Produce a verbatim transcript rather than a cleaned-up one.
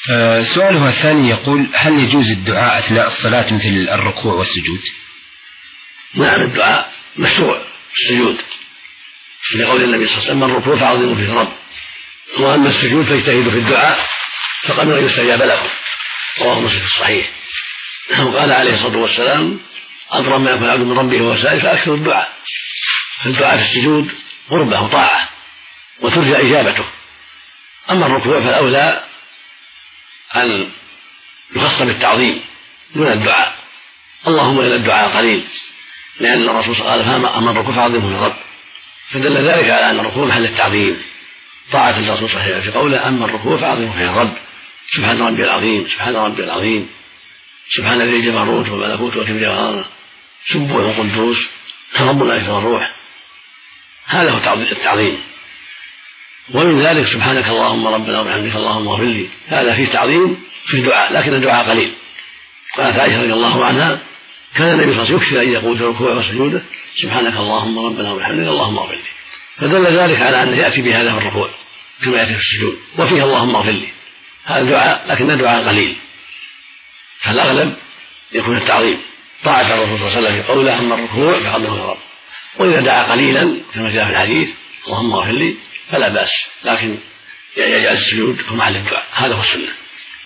أه سؤاله الثاني يقول: هل يجوز الدعاء أثناء الصلاة مثل الركوع والسجود؟ نعم، الدعاء مشروع السجود لقول النبي صلى الله عليه وسلم: من الركوع فعظموا فيه الرب، واما السجود فاجتهدوا في الدعاء فقد ان يستجاب لكم. رواه مسلم في الصحيح. وقال عليه الصلاه والسلام: اقرب ما يكون العبد من ربه وهو سائل فاكثر الدعاء. فالدعاء في السجود قربه وطاعه وترجى اجابته. اما الركوع فالاولى ان يخص بالتعظيم دون الدعاء، اللهم الى الدعاء قليل، لان الرسول صلى الله عليه وسلم قال: اما الركوع فعظمه الرب، فدل ذلك على ان الركوع محل التعظيم، طاعة الرسول صلى الله عليه وسلم في قوله: أما الركوع فعظمه فيه الرب، سبحان ربي العظيم سبحان ربي العظيم سبحان ذي الجبروت والملكوت والكبرياء سبوح وقدوس رب الملائكة والروح. هذا هو التعظيم. ومن ذلك سبحانك اللهم ربنا وبحمدك اللهم اغفر لي، هذا فيه تعظيم في الدعاء، لكن الدعاء قليل. قالت عائشة رضي الله عنها: كان النبي صلى الله عليه وسلم يكثر أن يقول في ركوعه وسجوده: سبحانك اللهم ربنا وبحمدك اللهم اغفر لي. فدل ذلك على أنه يأتي بهذا في الركوع كما يأتي في السجود، وفيه اللهم اغفر لي، هذا دعاء لكن الدعاء قليل، فالأغلب يكون التعظيم، طاعة الرسول صلى الله عليه وسلم في قوله: أما الركوع فعظمه الرب. وإذا دعا قليلا كما جاء في الحديث اللهم اغفر لي فلا بأس، لكن يجعل السجود هو محل الدعاء، هذا هو السنة.